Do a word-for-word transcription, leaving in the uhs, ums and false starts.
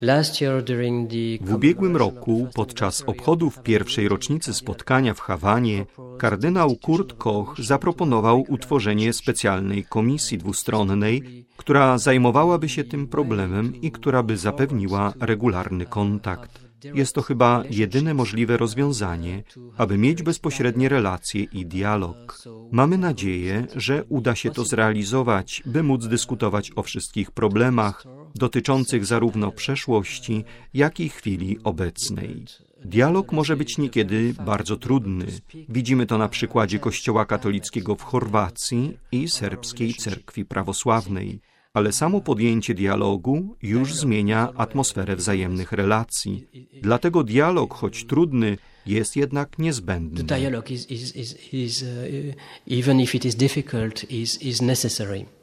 W ubiegłym roku, podczas obchodów pierwszej rocznicy spotkania w Hawanie, kardynał Kurt Koch zaproponował utworzenie specjalnej komisji dwustronnej, która zajmowałaby się tym problemem i która by zapewniła regularny kontakt. Jest to chyba jedyne możliwe rozwiązanie, aby mieć bezpośrednie relacje i dialog. Mamy nadzieję, że uda się to zrealizować, by móc dyskutować o wszystkich problemach dotyczących zarówno przeszłości, jak i chwili obecnej. Dialog może być niekiedy bardzo trudny. Widzimy to na przykładzie Kościoła katolickiego w Chorwacji i serbskiej cerkwi prawosławnej. Ale samo podjęcie dialogu już zmienia atmosferę wzajemnych relacji. Dlatego dialog, choć trudny, jest jednak niezbędny. The dialogue is, is, is, is uh, even if it is difficult, is, is necessary.